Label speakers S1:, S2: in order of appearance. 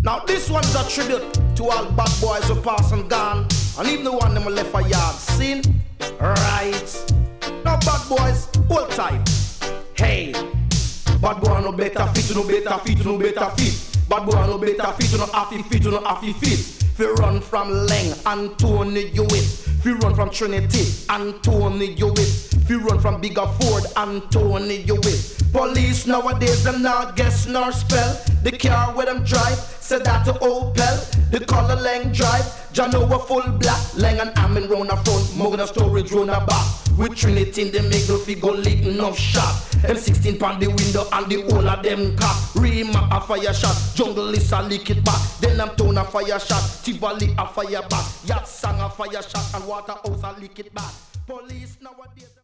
S1: Now this one's a tribute to all bad boys who pass and gone, and even the one them left a yard. Seen? Right. Now bad boys, hold tight. Hey, bad boy no better fit, no better fit, no better fit. Bad boy no better fit, no happy fit, no happy fit. Fi run from Leng, Anthony you it. Fi run from Trinity, Anthony you it. Fi run from Bigger Ford, Anthony you it. Police nowadays them not guess nor spell. The car where them drive, said that to Opel. The color Leng drive, Jano a full black. Leng and Amin round a front, Morgan a storage round a back. With Trinity in the middle, fi go lick enough shot. M16 pan the window and the whole of them cock. Rima a fire shot, Jungle is a lick it back. Then I'm tone a fire shot, Tivoli a fire back. Yacht sang a fire shot and Waterhouse a lick it back. Police nowadays